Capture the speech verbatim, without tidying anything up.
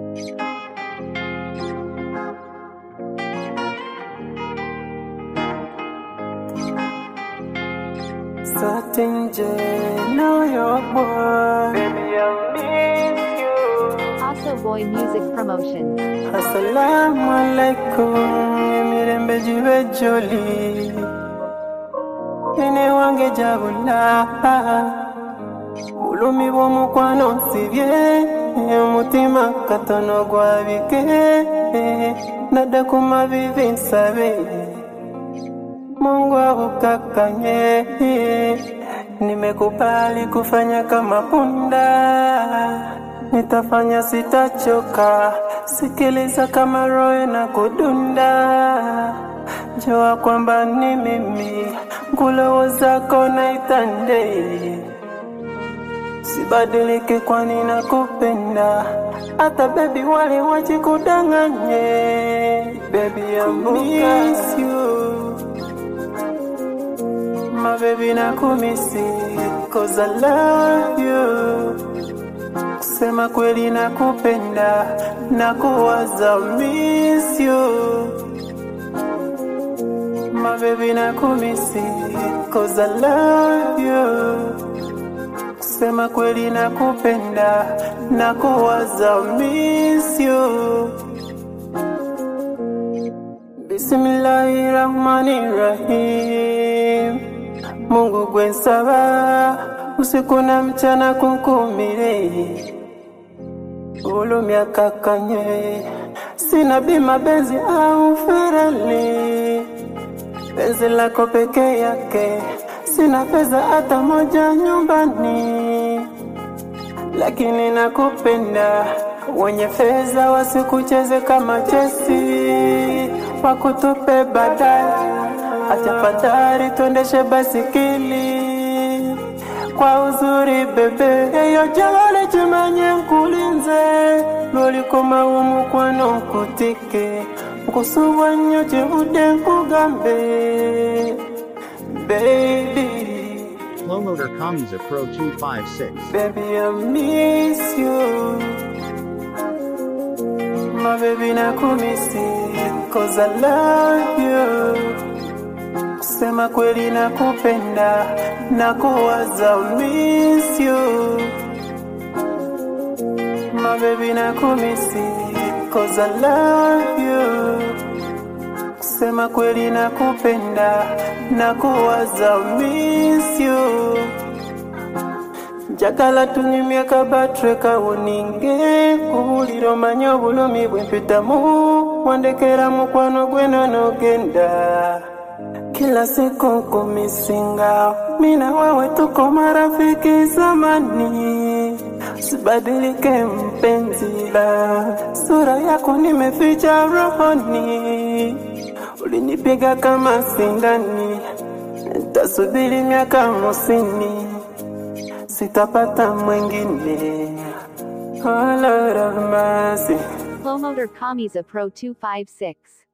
Certain J, know your boy. Baby, I miss you. Also Boy Music Promotion. Assalamu alaikum, emirembe jibe joli. Ene wange jabula, bulumi bw'omukwano nsibye, omutima katono gwabike, nadda ku mavivi nsabe. Mungu akukakanye, nimekubali kufanya kama punda, nitafanya sitachoka, sikiliza kama roho na kudunda, jua kwamba ni mimi, ngulowo zako na itande, sibadilike kwani nakupenda, hata baby wale wache kudanganye, baby I miss you. My baby nakumisi, cause I love you. Kusema kweli nakupenda, nakuwaza miss you. My baby nakumisi, cause I love you. Kusema kweli nakupenda, nakuwaza miss you. Bismillahirrahmanirrahim. Mungu gwensaba, usiku na mchana kunkumire, ulumya kakanye, sina bima benzi au ferali, benzi lako peke yake, sina pesa hata moja nyumbani, lakini nakupenda, wenye fedha wasikucheze kama chesi, wakutupe baadaye. Acha fadhali tuendeshe basikili kwa uzuri bebe, eyo jagale chimanye nkulinze, loli koma umukwano nkutike, nkusubwa nnyo chivude nkugambe, baby. Flowloader Kamiza Pro two five six. Baby, I miss you. My baby nakumisi, cause I love you. Kusema kweli nakupenda, nakuwaza miss you. My baby nakumisi, cause I love you. Kusema kweli nakupenda, nakuwaza miss you. Njagala tunyumye kabatre kawuninge, kubuliro manyo bulumi bwempitamu, wandekera mukwano gwena nogenda. Kila siku kumisinga, mina wewe tuko marafiki zamani, sibadilike mpenzi la, sura yako nimeficha rohoni, ulinipiga kama sindani, nitasubiri miaka hamsini, sitapata mwingine. Oh Lord of mercy. Flowloader Kamiza Pro two five six.